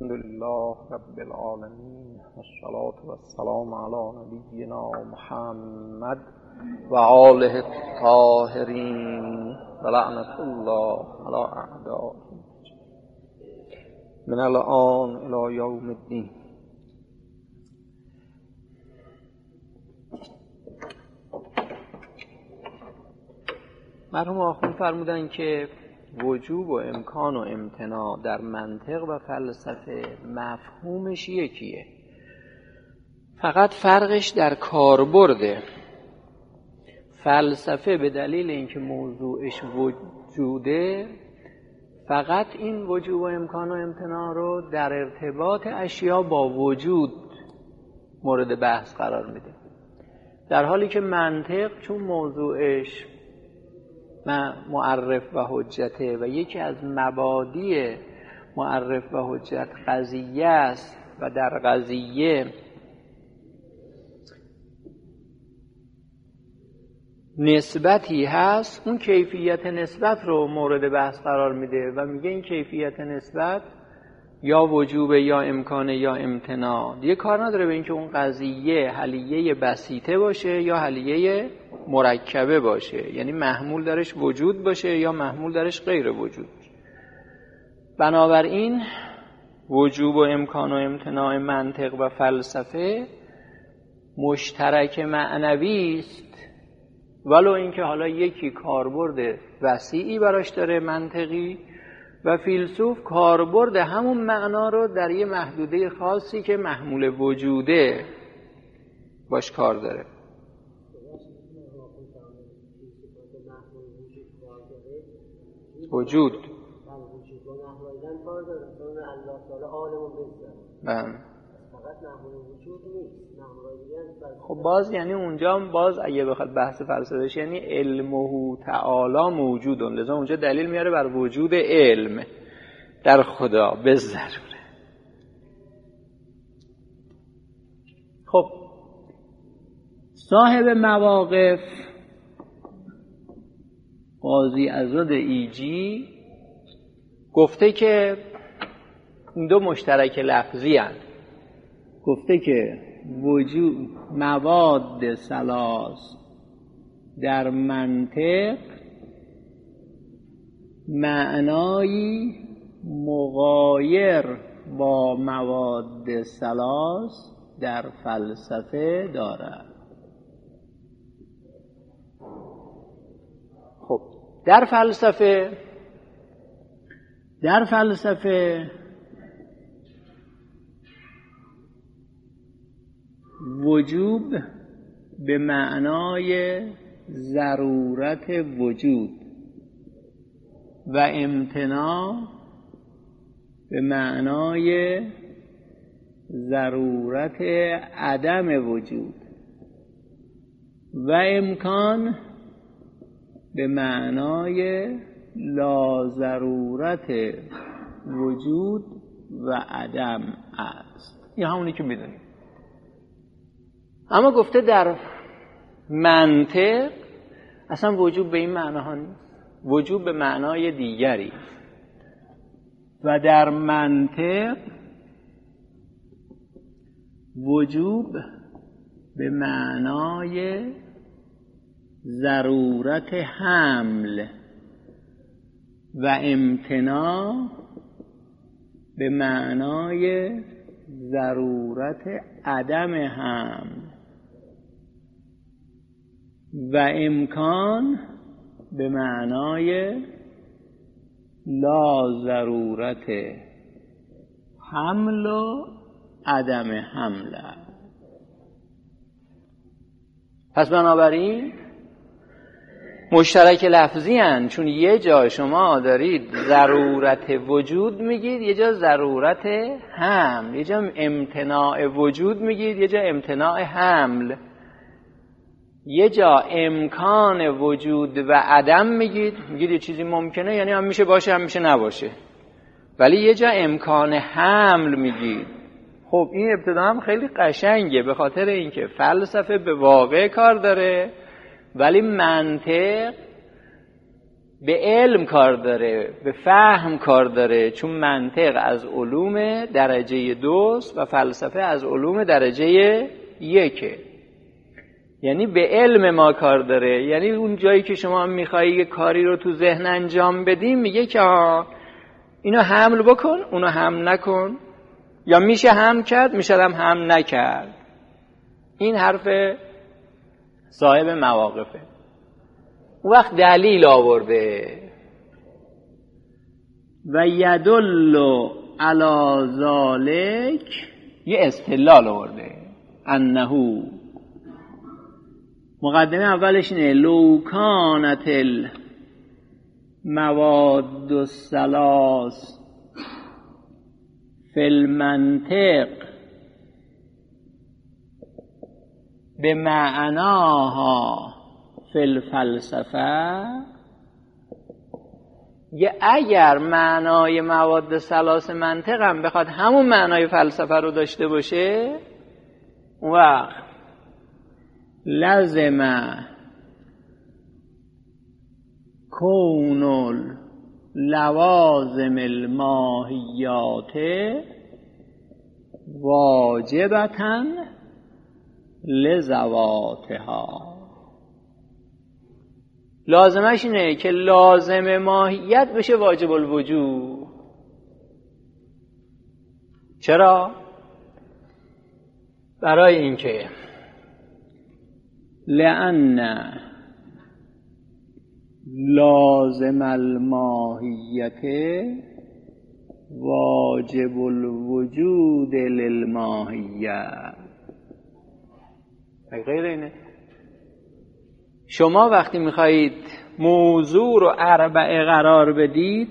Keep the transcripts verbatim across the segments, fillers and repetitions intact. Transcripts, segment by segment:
الحمد لله رب العالمين والصلاة والسلام على نبينا محمد و آله الطاهرین و لعنة الله على اعدائهم من الآن الى یوم الدین. مرحوم آخوند فرمودن که وجوب و امکان و امتناع در منطق و فلسفه مفهومش یکیه، فقط فرقش در کاربرده. فلسفه به دلیل اینکه موضوعش وجوده فقط این وجوب و امکان و امتناع رو در ارتباط اشیا با وجود مورد بحث قرار میده، در حالی که منطق چون موضوعش معرف و حجته و یکی از مبادی معرف و حجت قضیه است و در قضیه نسبتی هست، اون کیفیت نسبت رو مورد بحث قرار میده و میگه این کیفیت نسبت یا وجوب یا امکانه یا امتناع. دیگه کار نداره به اینکه اون قضیه حلیه بسیطه باشه یا حلیه مرکبه باشه، یعنی محمول درش وجود باشه یا محمول درش غیر وجود باشه. بنابراین وجوب و امکان و امتناع منطق و فلسفه مشترک معنوی است، ولو اینکه حالا یکی کاربرد وسیعی براش داره منطقی و فیلسوف کاربرد همون معنا رو در یه محدوده خاصی که محمول وجوده باش کار داره. وجود خب باز یعنی اونجا باز اگه بخواد بحث فلسفه بشه یعنی علمه تعالی موجودن، لذا اونجا دلیل میاره بر وجود علم در خدا به ضروره. خب صاحب مواقف قاضی عزاد ایجی گفته که این دو مشترک لفظی هستند. گفته که وجود مواد ثلاث در منطق معنایی مغایر با مواد ثلاث در فلسفه دارد. خب در فلسفه در فلسفه وجوب به معنای ضرورت وجود و امتناع به معنای ضرورت عدم وجود و امکان به معنای لا ضرورت وجود و عدم است. این همونی که میدونیم. اما گفته در منطق اصلا وجوب به این معناها نیست، وجوب به معنای دیگری و در منطق وجوب به معنای ضرورت حمل و امتناع به معنای ضرورت عدم حمل و امکان به معنای لا ضرورت حمل و عدم حمل. پس بنابراین مشترک لفظی هن، چون یه جا شما دارید ضرورت وجود میگید، یه جا ضرورت حمل، یه جا امتناع وجود میگید، یه جا امتناع حمل، یه جا امکان وجود و عدم میگید، میگید یه چیزی ممکنه یعنی هم میشه باشه هم میشه نباشه، ولی یه جا امکان حمل میگید. خب این ابتدا هم خیلی قشنگه به خاطر اینکه فلسفه به واقع کار داره، ولی منطق به علم کار داره، به فهم کار داره، چون منطق از علوم درجه دوست و فلسفه از علوم درجه یکه. یعنی به علم ما کار داره. یعنی اون جایی که شما میخوایی یه کاری رو تو ذهن انجام بدی، میگه که آه اینو حمل بکن، اونو حمل نکن، یا میشه حمل کرد، میشه هم حمل نکرد. این حرف صاحب مواقفه. اون وقت دلیل آورده و یدل علی ذالک، یه استدلال آورده، انه مقدمه اولش اینه لو کانت المواد الثلاث فی المنطق به معناها فی الفلسفه، یه اگر معنای مواد ثلاث منطق هم بخواد همون معنای فلسفه رو داشته باشه، اون وقت لازم کون لوازم الماهیات واجبتاً لذواتها. لازمش اینه که لازم ماهیت بشه واجب الوجود. چرا؟ برای اینکه لأن لازم الماهیت واجب الوجود للماهیت. غیر اینه. شما وقتی میخواهید موضوع رو اربعه قرار بدید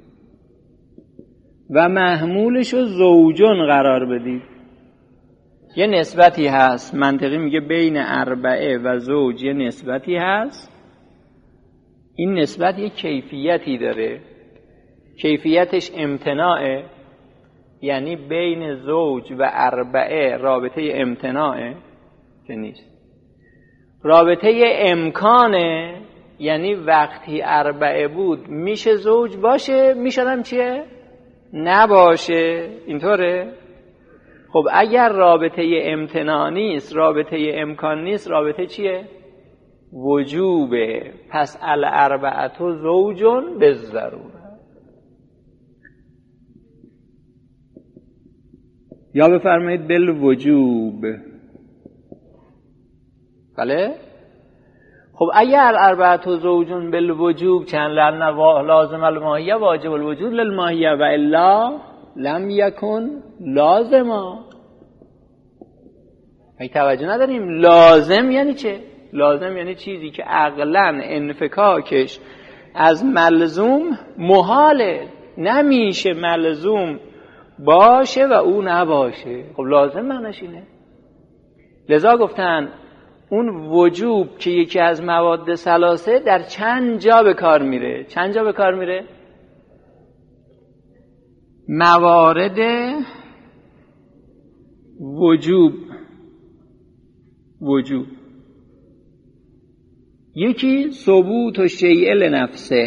و محمولش رو زوجون قرار بدید، یه نسبتی هست، منطقی میگه بین اربعه و زوج یه نسبتی هست. این نسبت یه کیفیتی داره، کیفیتش امتناعه، یعنی بین زوج و اربعه رابطه امتناعه که نیست. رابطه امکانه، یعنی وقتی اربعه بود میشه زوج باشه، میشدم چیه؟ نباشه. اینطوره؟ خب اگر رابطه امتناع نیست، رابطه امکان نیست، رابطه چیه؟ وجوبه. پس الاربعه زوجون بالضروره. یا بفرمایید بالوجوب. بله؟ خب اگر اربعه زوجون بالوجوب چند لازم الماهیه واجب الوجود للماهیه و الا لم یکن لازما. ای توجه نداریم. لازم یعنی چه؟ لازم یعنی چیزی که عقلاً انفکاکش از ملزوم محاله، نمیشه ملزوم باشه و او نباشه. خب لازم معنیش اینه. لذا گفتن اون وجوب که یکی از مواد ثلاثه در چند جا به کار میره. چند جا به کار میره؟ موارد وجوب وجوب یکی ثبوت و شیء لنفسه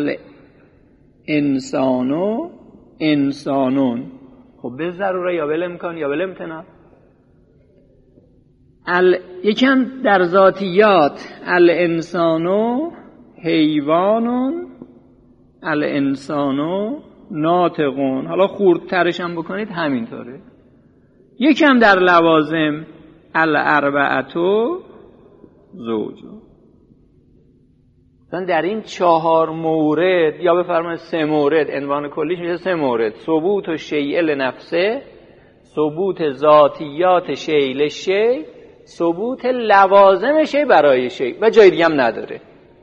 الانسانو انسانون. خب به ضروره یا بل امکان یا بل امتناع. ال... یکم در ذاتیات الانسانو حیوانون الانسانو ناطقون. حالا خوردترش هم بکنید همینطوره. یکم در لوازم الاربعتو زوجو. مثلا در این چهار مورد یا بفرمایید سه مورد، عنوان کلیش میشه سه مورد: ثبوت و شیء لنفسه، ثبوت ذاتیات شیء لشیء، ثبوت لوازم شیء برای شیء و جای دیگه هم نداره.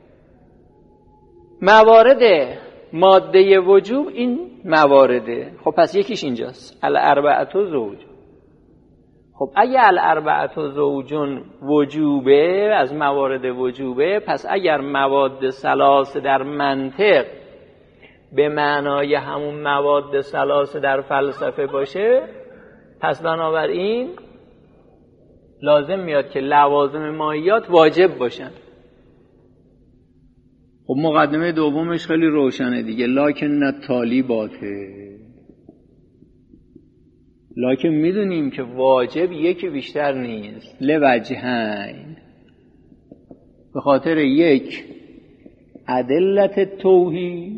موارد ماده وجوب این موارده. خب پس یکیش اینجاست الاربعه زوج. خب اگه الاربعه زوجون وجوبه، از موارد وجوبه، پس اگر مواد ثلاثه در منطق به معنای همون مواد ثلاثه در فلسفه باشه، پس بنابراین لازم میاد که لوازم ماهیات واجب باشن. خب مقدمه دومش خیلی روشنه دیگه، لکن طالباته، لکن میدونیم که واجب یکی بیشتر نیست، لوجهین، به خاطر یک ادلت توحید،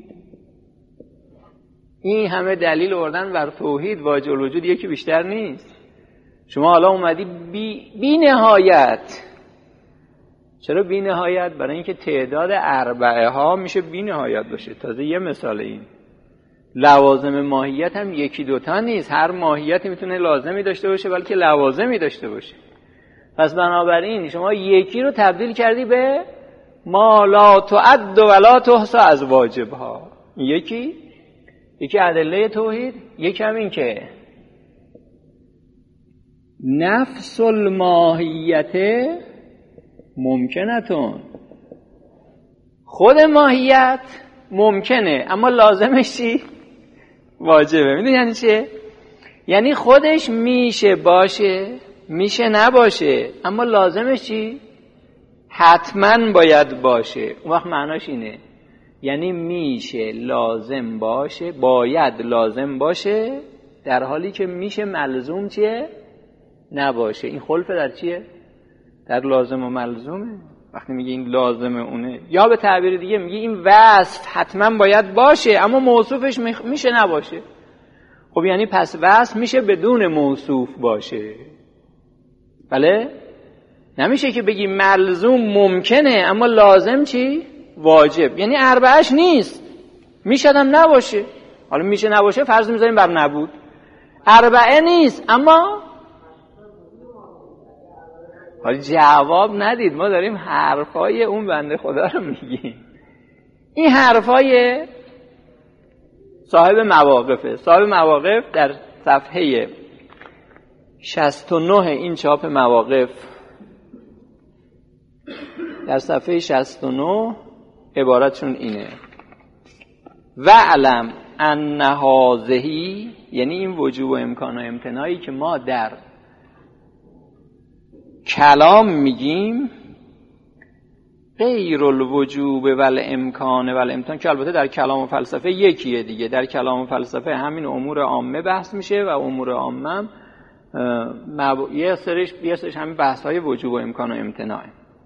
این همه دلیل آوردن بر توحید، واجب الوجود یکی بیشتر نیست. شما حالا اومدی بی, بی نهایت. چرا بی نهایت؟ برای اینکه تعداد اربعه ها میشه بی نهایت باشه. تازه یه مثال این لوازم ماهیت هم یکی دوتا نیست، هر ماهیتی میتونه لازمی داشته باشه بلکه لوازمی داشته باشه. پس بنابراین شما یکی رو تبدیل کردی به ما لا تعد ولا تحصى از واجب ها. یکی یکی ادله توحید، یکی هم این که نفس الماهیت ممکنتون، خود ماهیت ممکنه اما لازمش چی؟ واجبه. میدونی یعنی چیه؟ یعنی خودش میشه باشه، میشه نباشه، اما لازمش چی؟ حتما باید باشه. اون وقت معناش اینه، یعنی میشه لازم باشه، باید لازم باشه، در حالی که میشه ملزوم چیه؟ نباشه. این خلف در چیه؟ در لازم و ملزومه. وقتی میگه این لازمه اونه، یا به تعبیر دیگه میگه این وصف حتما باید باشه اما موصوفش میشه نباشه. خب یعنی پس وصف میشه بدون موصوف باشه. بله؟ نمیشه که بگی ملزوم ممکنه اما لازم چی؟ واجب. یعنی اربعش نیست، میشه هم نباشه. حالا میشه نباشه فرض میذاریم بر نبود. اربعه نیست اما حالا جواب ندید، ما داریم حرفای اون بنده خدا رو میگیم. این حرفای صاحب مواقفه. صاحب مواقف در صفحه شصت و نه این چاپ مواقف، در صفحه شصت و نه عبارتشون اینه: وعلم ان هذه، یعنی این وجوب و امکان و امتناعی که ما در کلام میگیم، غیر الوجوب والامکان والامتناع، که البته در کلام و فلسفه یکیه دیگه. در کلام و فلسفه همین امور عامه بحث میشه و امور عامه هم مب... یه سرش یه سرش همین بحث‌های وجوب و امکان و امتناع.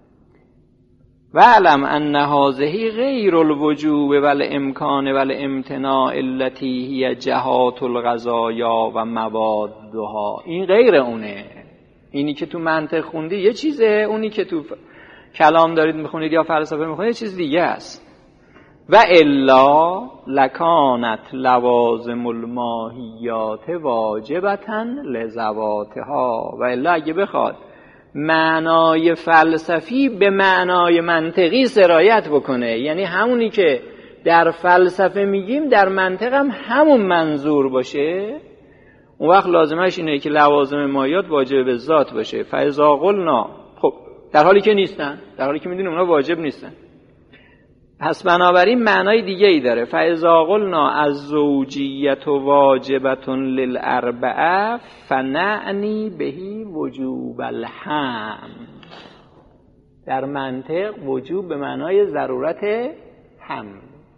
وعلم ان هذه غیر الوجوب والامکان والامتناع التي هي جهات الغذایا و موادها. این غیر اونه. اینی که تو منطق خوندی یه چیزه، اونی که تو کلام دارید میخونید یا فلسفه میخونید یه چیز دیگه است. و الا لکانت لوازم الماهیات واجبتا لذواتها. و الا اگه بخواد معنای فلسفی به معنای منطقی سرایت بکنه، یعنی همونی که در فلسفه میگیم در منطق هم همون منظور باشه، اون وقت لازمش اینه که لوازم ماهیات واجب به ذات باشه. فاذا قلنا، خب در حالی که نیستن، در حالی که میدونیم اونا واجب نیستن، پس بنابراین معنای دیگه ای داره. فاذا قلنا الزوجیت واجبة للاربعه فنعنی بهی وجوب الحمل. در منطق وجوب به معنای ضرورت حمل.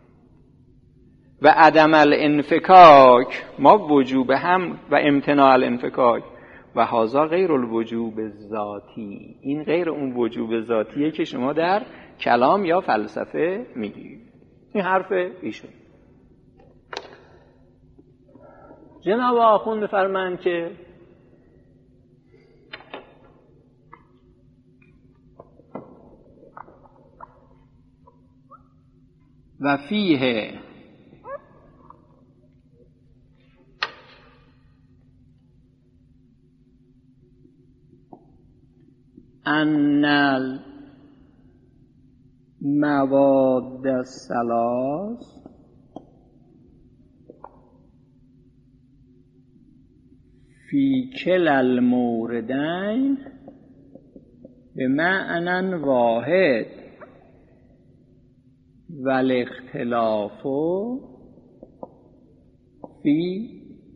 و عدم الانفکاک، ما وجوب هم و امتناع الانفکاک و هذا غیر الوجوب ذاتی. این غیر اون وجوب ذاتیه که شما در کلام یا فلسفه میگید. این حرف ایشون. جناب آخوند بفرمایند که و فیه ان المواد الثلاث فی کلا الموردین به معنی واحد و الاختلاف فی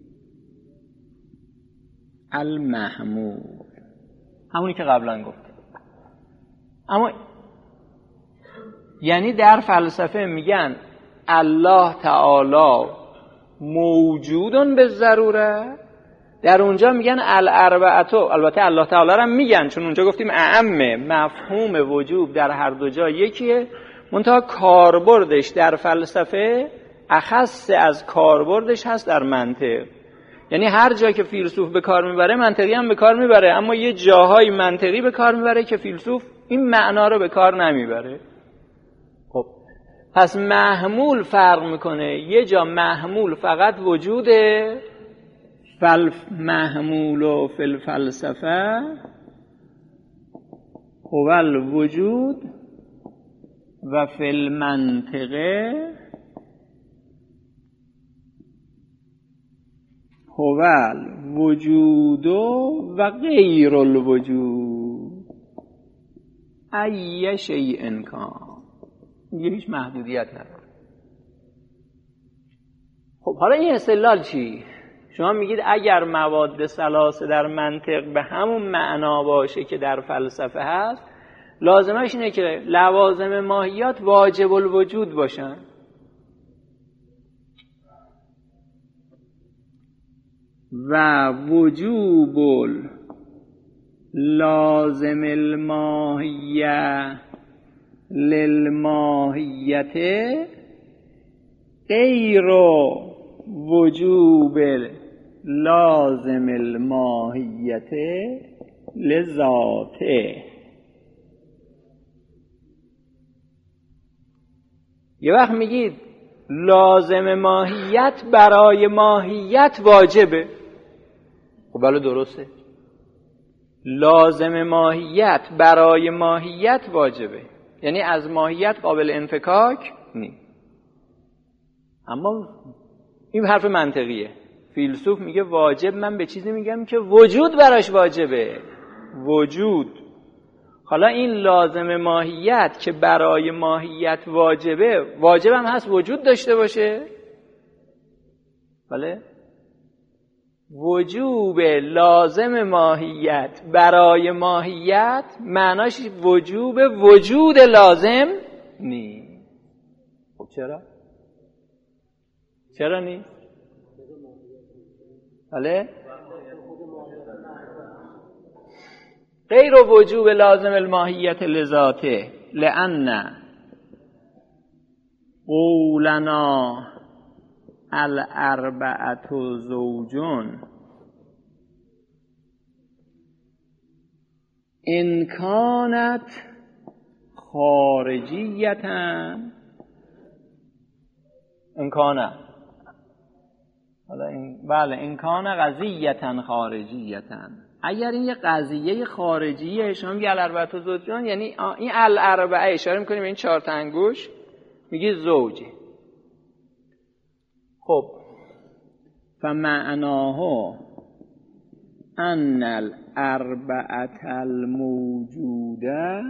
المحمول. همونی که قبلا گفت. اما یعنی در فلسفه میگن الله تعالی موجودون به ضروره، در اونجا میگن الاربعتو، البته الله تعالی رو میگن چون اونجا گفتیم اعمه، مفهوم وجود در هر دو جا یکیه، منتها کاربردش در فلسفه اخص از کاربردش هست در منطق. یعنی هر جا که فیلسوف به کار میبره منطقی هم به کار میبره، اما یه جاهای منطقی به کار میبره که فیلسوف این معنا رو به کار نمیبره. خب پس محمول فرق میکنه، یه جا محمول فقط وجوده، فلف محمول و فی الفلسفه هو الوجود و فی المنطقه هو الوجود و غیر الوجود ای شیء کان. دیگه هیچ محدودیت نداره. خب حالا این استدلال چی؟ شما میگید اگر مواد ثلاثه در منطق به همون معنا باشه که در فلسفه هست، لازمش اینه که لوازم ماهیات واجب الوجود باشن. و وجوب لازم الماهیه للماهیت غیر وجوب لازم الماهیت لذاته. یه وقت میگید لازم ماهیت برای ماهیت واجبه، خب بله درسته، لازم ماهیت برای ماهیت واجبه، یعنی از ماهیت قابل انفکاک نیست. اما این حرف منطقیه. فیلسوف میگه واجب، من به چیزی میگم که وجود براش واجبه، وجود. حالا این لازم ماهیت که برای ماهیت واجبه، واجب هم هست وجود داشته باشه؟ بله. وجوب لازم ماهیت برای ماهیت معناش وجوب وجود لازم نیست. خب چرا؟ چرا نیست؟ بله؟ غیر وجوب لازم الماهیت لذاته لأن قولنا الاربعة زوجون ان كانت خارجیتا امکانه حالا این بله امکانه قضیتا خارجیتا، اگر این یه قضیه خارجیه شما میگه الاربعة زوجون، یعنی این الاربعه اشاره میکنیم به این چهار تا انگوش، میگه زوجه. خب فمعناه ان الاربعة الموجوده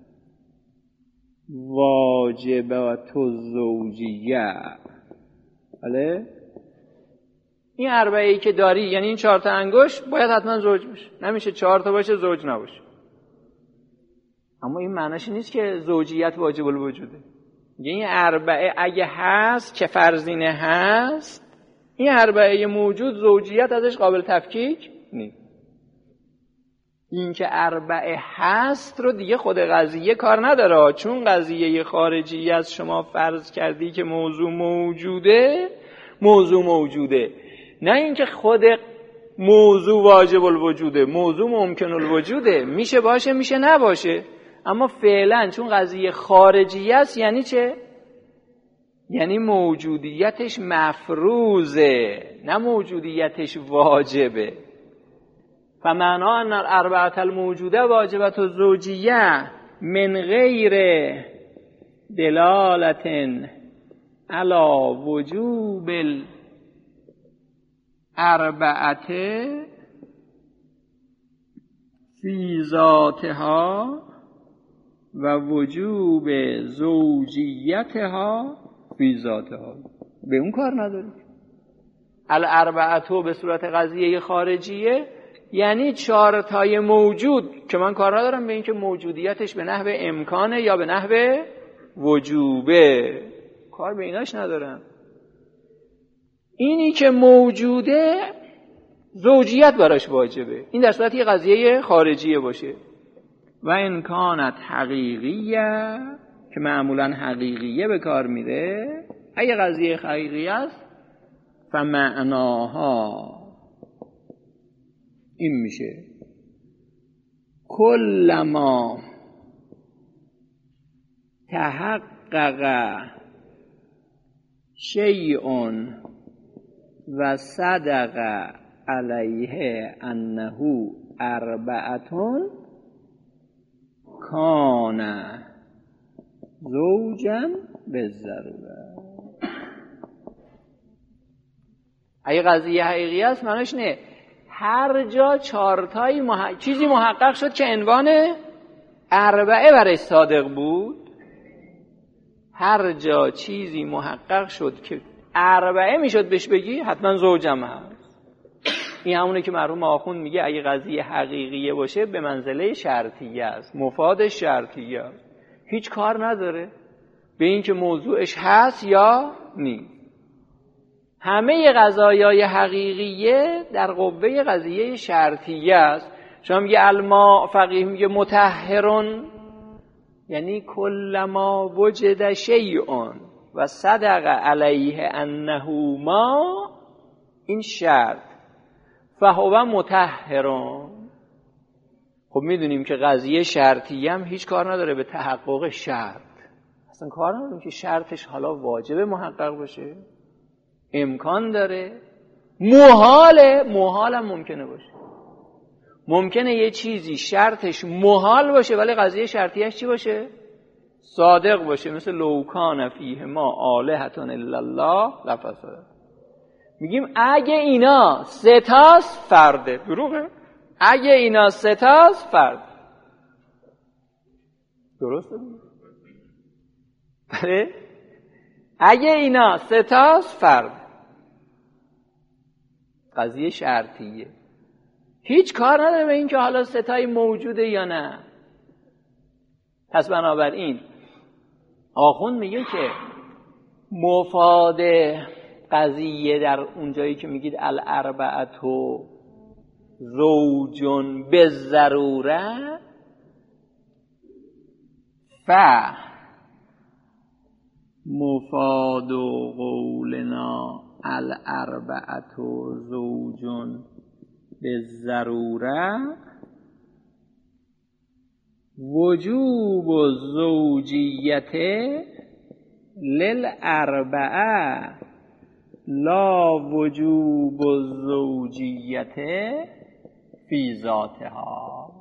واجبات الزوجیه. بله این اربعه ای که داری یعنی این چهار تا انگشت باید حتما زوج باشه، نمیشه چهار تا باشه زوج نباشه. اما این معنیش نیست که زوجیت واجب الوجوده. این اربعه اگه هست که فرضینه هست، این اربعه موجود زوجیت ازش قابل تفکیک نیست. این که اربعه هست رو دیگه خود قضیه کار نداره، چون قضیه خارجی از شما فرض کردی که موضوع موجوده، موضوع موجوده، نه اینکه خود موضوع واجب الوجوده، موضوع ممکن الوجوده، میشه باشه میشه نباشه. اما فعلا چون قضیه خارجی است یعنی چه؟ یعنی موجودیتش مفروضه، نه موجودیتش واجبه. فمعنا ان الاربعة الموجوده واجبت الزوجیه من غیر دلالت علی وجوب الاربعة فی ذاتها و وجوب زوجیتها فی ذاتها. به اون کار نداری. الاربعة به صورت قضیه خارجیه یعنی چهار تای موجود که من کار ندارم به این که موجودیتش به نحو امکانه یا به نحو وجوبه، کار به ایناش ندارم. اینی که موجوده زوجیت براش واجبه، این در صورت یه قضیه خارجیه باشه. و این کانت حقیقیه که معمولا حقیقیه به کار میره، اگه قضیه حقیقی است فمعناها این میشه کلما تحقق شیء و صدق علیه انه اربعتون کان زوجا بالضروره. اگه قضیه حقیقی است معنیش نه هر جا چارتایی محقق... چیزی محقق شد که عنوان اربعه برای صادق بود، هر جا چیزی محقق شد که اربعه میشد بهش بگی حتما زوجم هست. این همونه که مرحوم آخوند میگه اگه قضیه حقیقیه باشه به منزله شرطیه است، مفادش شرطیه است، هیچ کار نداره به این که موضوعش هست یا نیست. همه قضایای حقیقیه در قوه قضیه شرطیه است. شما میگه الماء، فقیه میگه مطهرون، یعنی کلما وجد شیء و صدق علیه انه ما، این شرط، فهو مطهرون. خب میدونیم که قضیه شرطیه هم هیچ کار نداره به تحقق شرط، اصلا کار نداریم که شرطش حالا واجب محقق باشه، امکان داره، محاله، محال هم ممکنه باشه. ممکنه یه چیزی شرطش محال باشه ولی قضیه شرطیش چی باشه؟ صادق باشه، مثل لو کان فیه ما آلهة الا الله لفسدتا. میگیم اگه اینا سه تاست فرده، دروغه؟ اگه اینا سه تاست فرد، درسته؟ بله؟ اگه اینا سه تاست فرد، قضیه شرطیه، هیچ کار نداره به این که حالا ستایی موجوده یا نه. پس بنابراین آخوند میگه که مفاد قضیه در اونجایی که میگید الاربعتو زوجون بالضروره، ف مفاد قولنا الاربعتو زوجون بالضروره وجوب الزوجیت للاربعه لا وجوب الزوجیت فی ذاتها.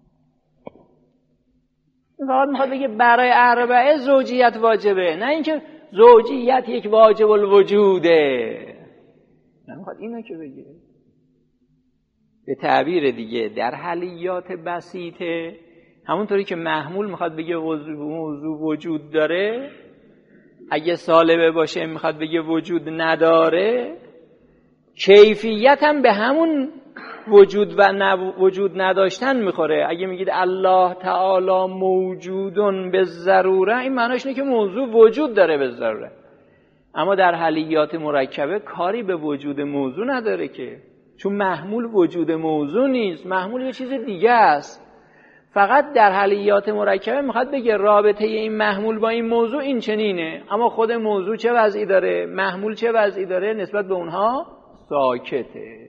فقط میخواد بگه برای اربعه زوجیت واجبه، نه اینکه زوجیت یک واجب الوجوده، نه میخواد اینو که بگه. به تعبیر دیگه در حلیات بسیطه همونطوری که محمول میخواد بگه موضوع وجود داره، اگه سالبه باشه میخواد بگه وجود نداره، کیفیت هم به همون وجود و وجود نداشتن میخوره. اگه میگید الله تعالی موجودون به ضروره، این معناش اینه که موضوع وجود داره به ضروره، اما در حلیات مرکبه کاری به وجود موضوع نداره که، چون محمول وجود موضوع نیست، محمول یه چیز دیگه است. فقط در حلیات مرکبه میخواد بگه رابطه این محمول با این موضوع این چنینه، اما خود موضوع چه وضعی داره، محمول چه وضعی داره، نسبت به اونها ساکته.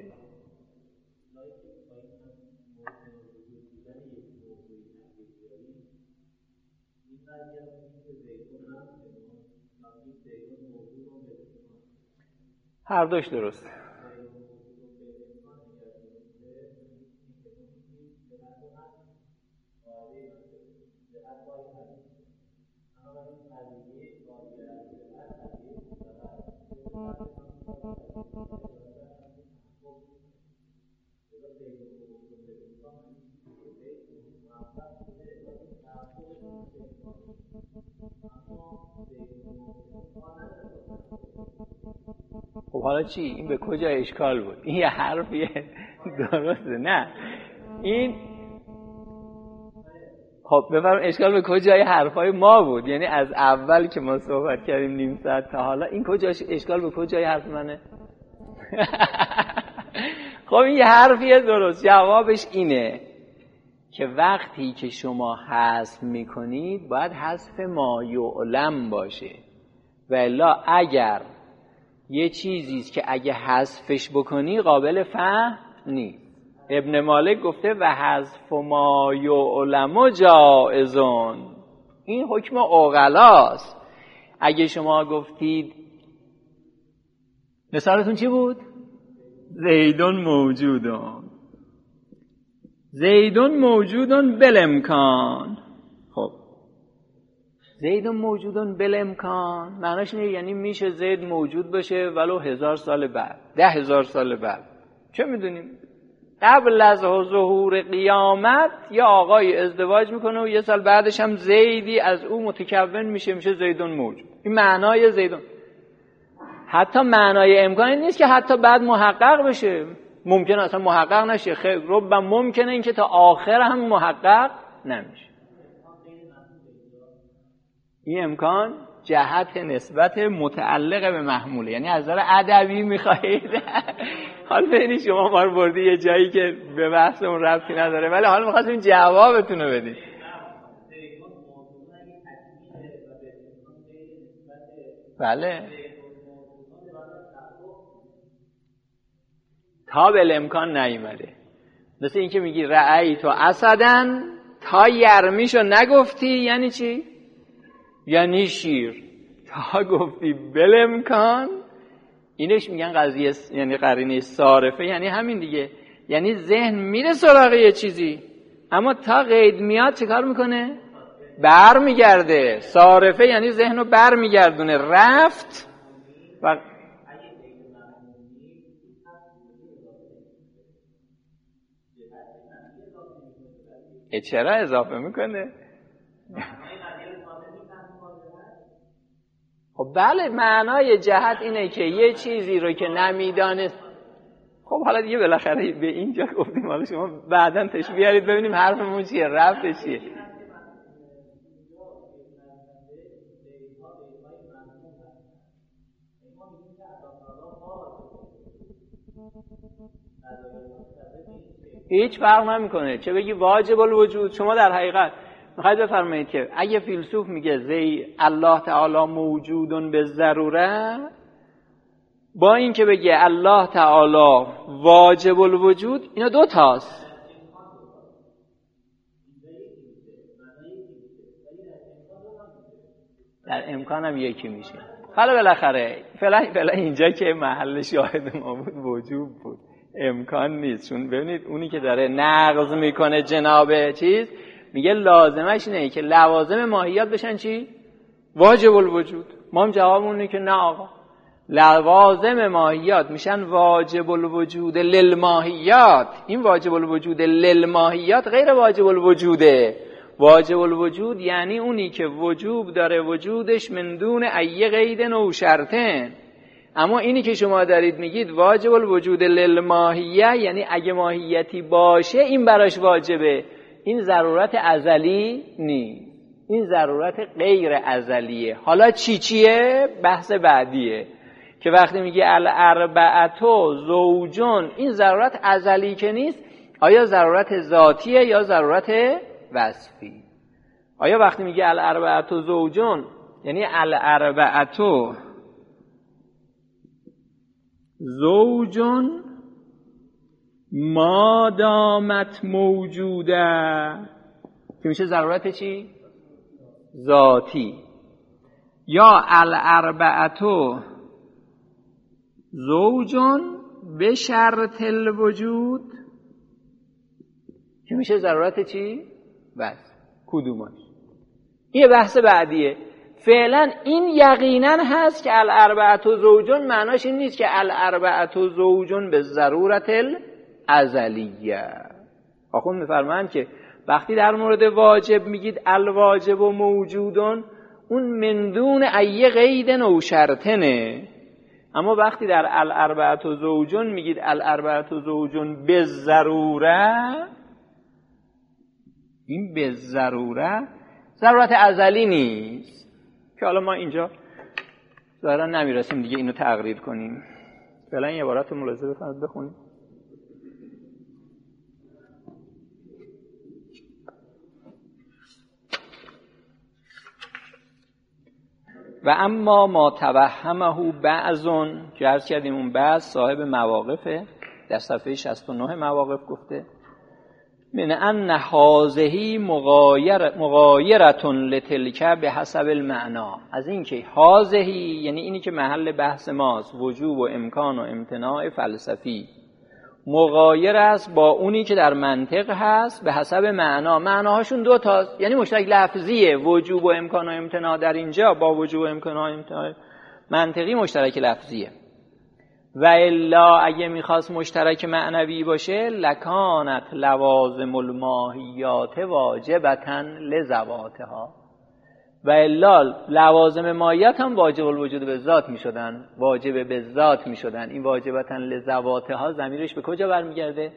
هر دوش درسته. خب حالا چی؟ این به کجا اشکال بود؟ این یه حرفیه درسته؟ نه این خب بفرم اشکال به کجای حرفای ما بود؟ یعنی از اول که ما صحبت کردیم نیم ساعت تا حالا این کجاش اشکال به کجای حرف منه؟ خب این حرفیه درست. جوابش اینه که وقتی که شما حذف میکنید باید حذف ما یعلم باشه، و الا اگر یه چیزیست که اگه حذفش بکنی قابل فهم نیست. ابن مالک گفته و حذف ما یعلم جائزون، این حکم عقلاست. اگه شما گفتید مثالتون چی بود؟ زیدون موجودون، زیدون موجودون بالامکان. خب زیدون موجودون بالامکان معناش اینه یعنی میشه زید موجود باشه ولو هزار سال بعد، ده هزار سال بعد، چه میدونیم قبل از ظهور قیامت یا آقای ازدواج میکنه و یه سال بعدش هم زیدی از او متکون میشه، میشه زیدون موجود. این معنای زیدون. حتی معنای امکانی نیست که حتی بعد محقق بشه، ممکنه اصلا محقق نشه. خیلی رب ممکنه این که تا آخر هم محقق نمیشه. این امکان جهت نسبت متعلق به محموله، یعنی از نظر ادبی میخواهید حال ببینید شما ما رو بردی یه جایی که به بحثمون ربطی نداره، ولی حالا می‌خواستیم جوابتون رو بدید. بله تا بالامکان نیومده. مثل این که میگی رأیت و اسدن، تا یرمیشو نگفتی یعنی چی؟ یعنی شیر. تا گفتی بالامکان اینش میگن قضیه، یعنی قرینه صارفه، یعنی همین دیگه. یعنی ذهن میره سراغ یه چیزی اما تا قید میاد چه کار میکنه؟ بر میگرده. صارفه یعنی ذهن رو بر میگردونه. رفت و چرا اضافه میکنه؟ خب بله معنای جهت اینه که یه چیزی رو که نمیدانست. خب حالا دیگه بالاخره به اینجا گفتیم، حالا شما بعداً تش بیارید ببینیم حرفمون چیه، رفتش چیه. هیچ فرق نمیکنه چه بگی واجب الوجود. شما در حقیقت میخواید بفرمایید که اگه فیلسوف میگه زی الله تعالی موجودون به ضروره، با این که بگه الله تعالی واجب الوجود، اینا دو تاست. در امکان هم یکی میشه. حالا بالاخره فعلا فعلا اینجا که محل شاهد ما بود وجوب بود، امکان نیست. چون ببینید اونی که داره نقض میکنه جناب چیز میگه لازمش اینه که لوازم ماهیت بشن چی؟ واجب الوجود. ما هم جوابمون اینه که نه آقا، لوازم ماهیات میشن واجب الوجود للماهیات. این واجب الوجود للماهیات غیر واجب الوجوده. واجب الوجود یعنی اونی که وجوب داره وجودش من دون ای قید و شرطن. اما اینی که شما دارید میگید واجب الوجود للماهیه، یعنی اگه ماهیتی باشه این براش واجبه. این ضرورت ازلی نیست، این ضرورت غیر ازلیه. حالا چی چیه؟ بحث بعدیه که وقتی میگه الاربعتو زوجون، این ضرورت ازلی که نیست، آیا ضرورت ذاتیه یا ضرورت وصفی؟ آیا وقتی میگه الاربعتو زوجون یعنی الاربعتو زوجون ما دامت موجوده که میشه ضرورت چی؟ ذاتی. یا الاربعتو زوجون به شرط الوجود که میشه ضرورت چی؟ بس کدومش؟ این بحث بعدیه. فعلا این یقینا هست که الاربعتو زوجون معناش این نیست که الاربعتو زوجون به ضرورت الازلیه. آخوند میفرمایند که وقتی در مورد واجب میگید الواجب و موجودون، اون من دون ای قید و شرطنه. اما وقتی در الاربعتو زوجون میگید الاربعتو زوجون به ضروره، این به ضرورت ضرورت ازلی نیست که حالا ما اینجا ظاهرا نمیرسیم دیگه اینو تقریر کنیم. فعلا این عبارت رو ملاحظه بفرمایید بخونید. و اما ما توهمه بعضون که عرض کردیم اون بعض صاحب مواقفه، در صفحه شصت و نه مواقف گفته من ان هذه مغایر مغایرتون لتلک به حسب المعنا، از این که هذه یعنی اینی که محل بحث ماست، وجوب و امکان و امتناع فلسفی مغایر است با اونی که در منطق هست به حسب معنا. معناهاشون دو تاست، یعنی مشترک لفظیه، وجوب و امکان و امتناع در اینجا با وجوب و امکان و امتناع منطقی مشترک لفظیه. و الا اگه میخواست مشترک معنوی باشه لکانت لوازم الماهیات واجبتاً لذواتها، و الا لوازم ماهیت هم واجب الوجود به ذات میشدن، واجب به ذات میشدن. این واجبتاً لذواتها ضمیرش به کجا برمیگرده؟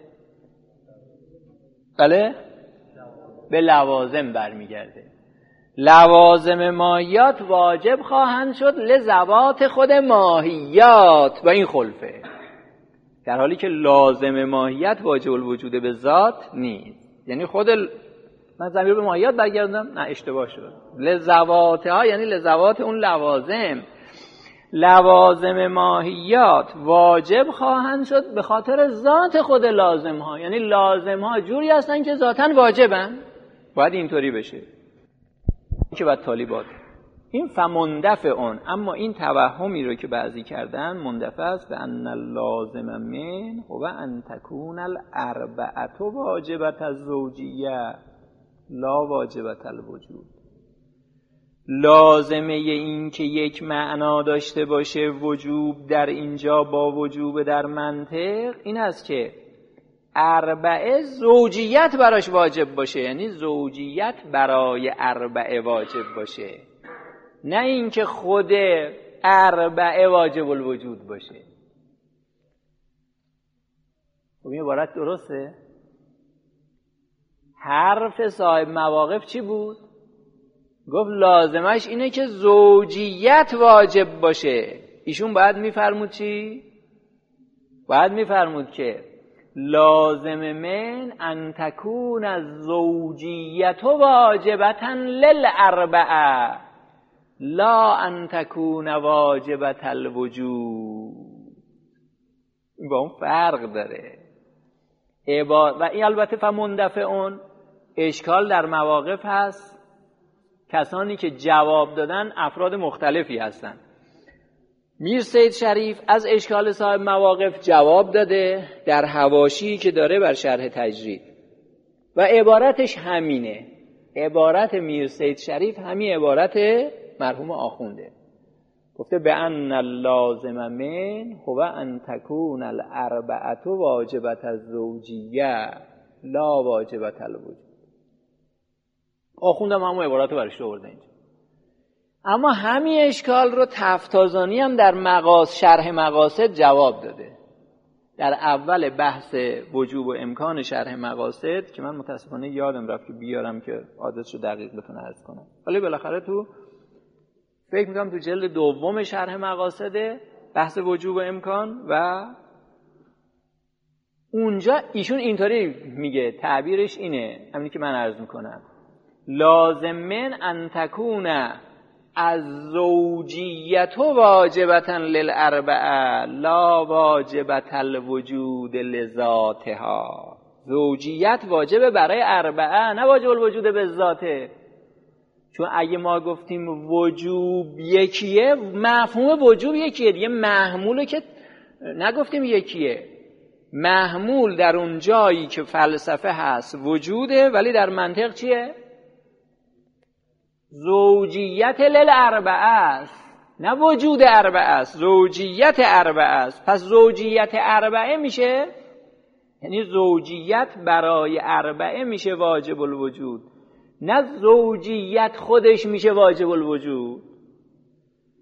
بله؟ به لوازم برمیگرده. لوازم ماهیات واجب خواهند شد لذوات خود ماهیات و این خلفه، در حالی که لازم ماهیت واجب الوجود به ذات نیست. یعنی خود ال... من ضمیر به ماهیات برگردم، نه اشتباه شد، لذواتها یعنی لذوات اون لوازم. لوازم ماهیات واجب خواهند شد به خاطر ذات خود لازم ها، یعنی لازم ها جوری هستن که ذاتاً واجبن، باید اینطوری بشه که بعد طالبات این فمندفع اون. اما این توهمی رو که بعضی کردن مندفع است به ان اللازم من و ان تکون الاربعه واجبت الزوجیه لا واجبت الوجود. لازمه این که یک معنا داشته باشه وجوب در اینجا با وجوب در منطق این است که اربعه زوجیت براش واجب باشه، یعنی زوجیت برای اربعه واجب باشه، نه اینکه خود اربعه واجب الوجود باشه. خب این عبارت درسته؟ حرف صاحب مواقف چی بود؟ گفت لازمش اینه که زوجیت واجب باشه. ایشون باید میفرمود چی؟ باید میفرمود که لازم من ان تکون الزوجیت واجبتا للاربعه لا ان تکون واجبت الوجود. این با اون فرق داره. و این البته فمندفع اون اشکال در مواقف هست، کسانی که جواب دادن افراد مختلفی هستن. میر سید شریف از اشکال صاحب مواقف جواب داده در حواشی که داره بر شرح تجرید و عبارتش همینه. عبارت میر سید شریف همین عبارت مرحوم آخونده. گفته به ان اللازم من هو ان تکون الاربعه واجبت الزوجیه لا واجبت الوجود. آخوندم همون عبارت رو برش آورده اینجا. اما همین اشکال رو تفتازانی هم در مقاصد شرح مقاصد جواب داده. در اول بحث وجوب و امکان شرح مقاصد که من متاسفانه یادم رفت که بیارم که آدرس رو دقیق بتونه عرض کنم، ولی بالاخره تو فکر میکنم تو جلد دوم شرح مقاصد بحث وجوب و امکان و اونجا ایشون اینطوری میگه، تعبیرش اینه همینی که من عرض میکنم، لازم من ان تکون از زوجیت واجبتا للاربعه لا واجبت الوجود لذاتها. زوجیت واجبه برای اربعه، نه واجب الوجود به ذاته. چون اگه ما گفتیم وجوب یکیه، مفهوم وجوب یکیه دیگه، محموله که نگفتیم یکیه. محمول در اون جایی که فلسفه هست وجوده، ولی در منطق چیه؟ زوجیت للاربعه است، نه وجود اربعه است، زوجیت اربعه است. پس زوجیت اربعه میشه، یعنی زوجیت برای اربعه میشه واجب الوجود، نه زوجیت خودش میشه واجب الوجود.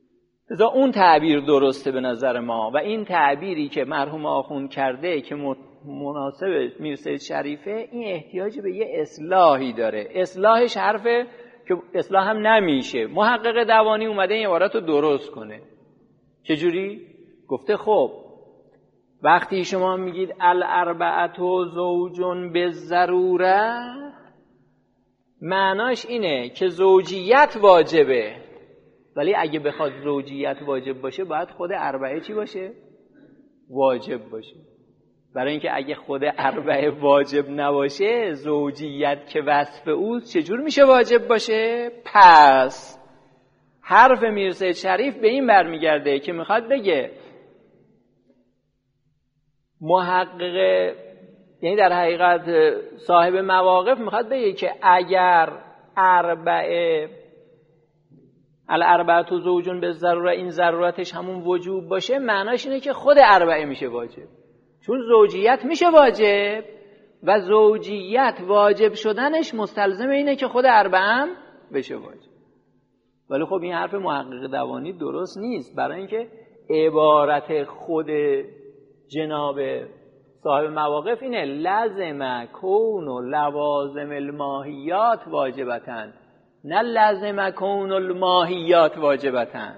لذا اون تعبیر درسته به نظر ما، و این تعبیری که مرحوم آخوند کرده که مناسب میرسید شریفه این احتیاج به یه اصلاحی داره. اصلاحش حرفه که اصلاح هم نمیشه. محقق دوانی اومده این عبارت رو درست کنه. چجوری؟ گفته خب وقتی شما میگید الاربعه زوجون بالضروره، معناش اینه که زوجیت واجبه، ولی اگه بخواد زوجیت واجب باشه باید خود اربعه چی باشه؟ واجب باشه. برای اینکه اگه خود اربعه واجب نباشه زوجیت که وصف اوست چجور میشه واجب باشه؟ پس حرف میرسید شریف به این برمیگرده که میخواد بگه محقق، یعنی در حقیقت صاحب مواقف میخواد بگه که اگر اربعه الاربعه زوجون به ضروره این ضرورتش همون وجوب باشه، معناش اینه که خود اربعه میشه واجب، چون زوجیت میشه واجب و زوجیت واجب شدنش مستلزم اینه که خود اربعه هم بشه واجب. ولی خب این حرف محقق دوانی درست نیست، برای اینکه عبارت خود جناب صاحب مواقف اینه لازم کون و لوازم الماهیات واجبتن، نه لازم کون الماهیات واجبتن.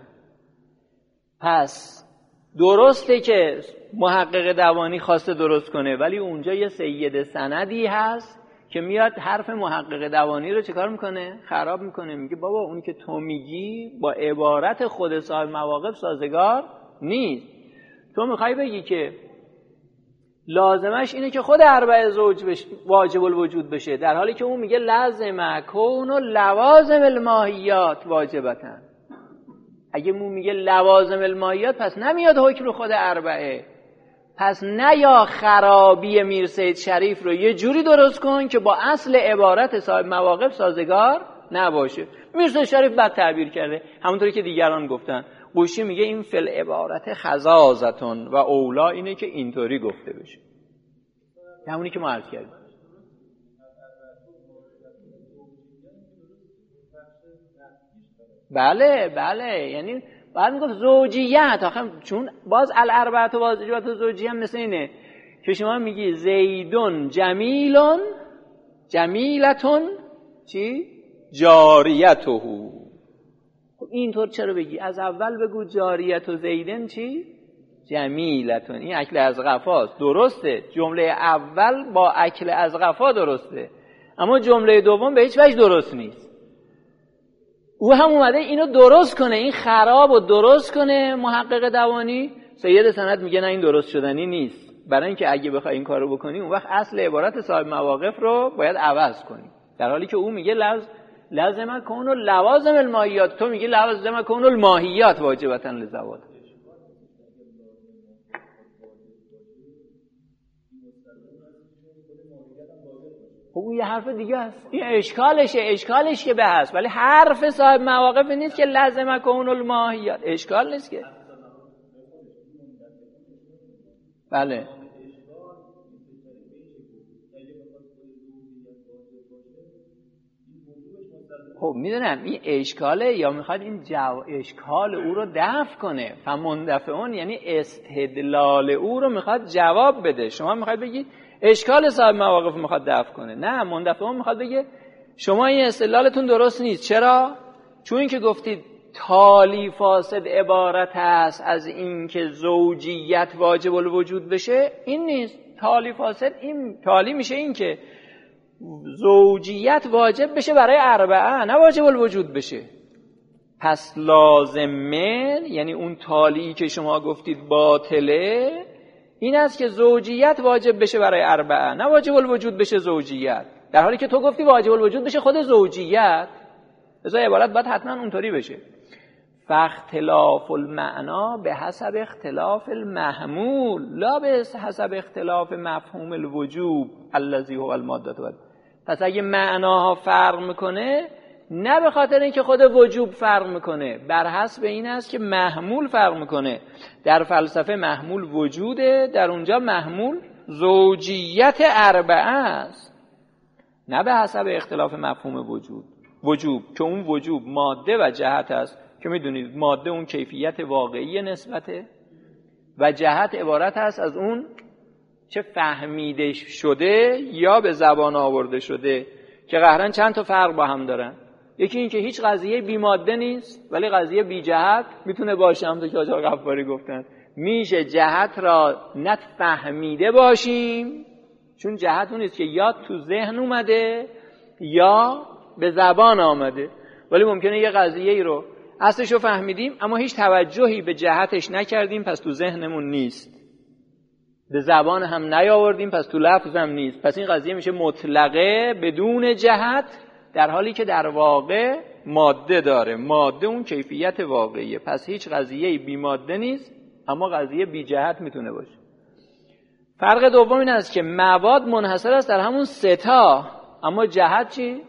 پس درسته که محقق دوانی خواسته درست کنه، ولی اونجا یه سید سندی هست که میاد حرف محقق دوانی رو چیکار میکنه؟ خراب میکنه. میگه بابا اون که تو میگی با عبارت خود صاحب مواقف سازگار نیست. تو میخوای بگی که لازمش اینه که خود اربعه زوج بش... واجب الوجود بشه، در حالی که اون میگه لازم کون و لوازم الماهیات واجبتن. اگه اون میگه لوازم الماهیات پس نمیاد حکم رو خود اربعه. پس نه یا خرابی میرسید شریف رو یه جوری درست کن که با اصل عبارت صاحب مواقف سازگار نباشه. میرسید شریف بد تعبیر کرده، همونطوری که دیگران گفتن. قوشی میگه این فل عبارت خزازتون و اولا اینه که اینطوری گفته بشه، همونی که ما عرض کردیم. بله بله، یعنی بعد میگفت زوجیت، آخه چون باز الاربعه و واجبات و زوجیت مثل اینه که شما میگی زیدون جمیلون جمیلتون چی؟ جاریته. خب اینطور چرا بگی؟ از اول بگو جاریت و زیدن چی؟ جمیلتون. این اکل از قفاست، درسته. جمله اول با اکل از قفا درسته، اما جمله دوم به هیچ وجه درست نیست. او هم اومده اینو درست کنه، این خراب و درست کنه. محقق دوانی سید سند میگه نه این درست شدنی نیست، برای اینکه اگه بخوای این کارو بکنی اون وقت اصل عبارت صاحب مواقف رو باید عوض کنی، در حالی که او میگه لفظ لازم کون و لوازم الماهیات، تو میگی لازم کون الماهیات واجبتن لزوات. خب اون یه حرف دیگه است، این اشکالشه، اشکالش که بحث، ولی حرف صاحب مواقف نیست که لازم کون الماهیات، اشکال نیست که. بله خب میدونم این اشکاله، یا میخواد این جو... اشکال او رو دفع کنه. فمندفعون یعنی استدلال او رو میخواد جواب بده. شما میخواد بگی اشکال صاحب مواقف میخواد دفع کنه، نه، مندفعون میخواد بگه شما این استدلالتون درست نیست. چرا؟ چون که گفتید تالی فاسد عبارت هست از این که زوجیت واجب الوجود بشه. این نیست تالی فاسد، این تالی میشه این که زوجیت واجب بشه برای اربعه، نه واجب الوجود بشه. پس لازمه، یعنی اون تالی که شما گفتید باطله، این است که زوجیت واجب بشه برای اربعه، نه واجب الوجود بشه زوجیت، در حالی که تو گفتی واجب الوجود بشه خود زوجیت. لذا عبارت باید حتما اونطوری بشه. فاختلاف المعنا به حسب اختلاف المحمول لا به حسب اختلاف مفهوم الوجوب الذی هو الماده. پس اگه معناها فرق میکنه، نه به خاطر اینکه خود وجوب فرق میکنه، بر حسب این است که محمول فرق میکنه. در فلسفه محمول وجوده، در اونجا محمول زوجیت اربعه است، نه به حسب اختلاف مفهوم وجود وجوب که اون وجوب ماده و جهت است، که میدونید ماده اون کیفیت واقعی نسبته و جهت عبارت است از اون چه فهمیده شده یا به زبان آورده شده، که قهرن چند تا فرق با هم دارن. یکی این که هیچ قضیه بی ماده نیست ولی قضیه بی جهت میتونه باشه، همونطور که آقای غفاری گفتن میشه جهت را نفهمیده باشیم، چون جهت اون نیست که یا تو ذهن اومده یا به زبان آمده، ولی ممکنه یه قضیه ای رو اصلش رو فهمیدیم اما هیچ توجهی به جهتش نکردیم، پس تو ذهنمون نیست، به زبان هم نیاوردیم، پس تو لفظ هم نیست. پس این قضیه میشه مطلقه بدون جهت، در حالی که در واقع ماده داره. ماده اون کیفیت واقعیه. پس هیچ قضیه‌ای بی ماده نیست اما قضیه بی جهت میتونه باشه. فرق دوم این است که مواد منحصر است در همون سه تا، اما جهت چی؟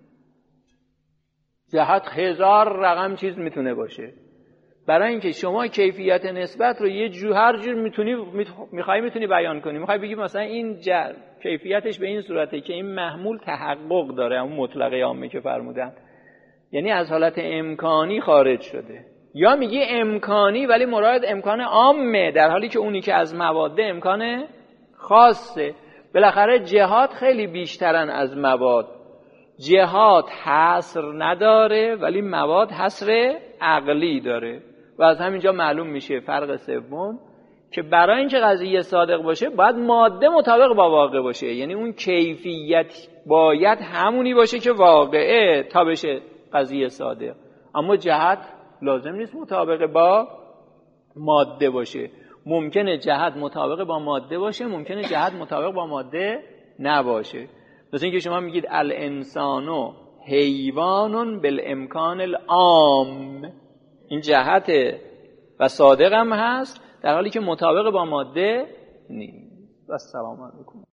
جهت هزار رقم چیز میتونه باشه. برای اینکه شما کیفیت نسبت رو یه جو هر جور میتونی میخوای میتونی بیان کنی. میخوای بگی مثلا این جر کیفیتش به این صورته که این محمول تحقق داره، اون مطلقه عامه که فرمودن، یعنی از حالت امکانی خارج شده. یا میگی امکانی ولی مراد امکان عامه، در حالی که اونی که از مواد امکان خاصه. بالاخره جهات خیلی بیشترن از مواد. جهات حصر نداره ولی مواد حصر عقلی داره. و از همینجا معلوم میشه فرق سوم که برای اینکه قضیه صادق باشه باید ماده مطابق با واقع باشه، یعنی اون کیفیت باید همونی باشه که واقعه تا بشه قضیه صادق. اما جهت لازم نیست مطابق با ماده باشه. ممکنه جهت مطابق با ماده باشه، ممکنه جهت مطابق با ماده نباشه. مثلا اینکه شما میگید الانسانو حیوانون بالامکان العام، این جهته و صادق هم هست در حالی که مطابق با ماده نیست. و السلام علیکم.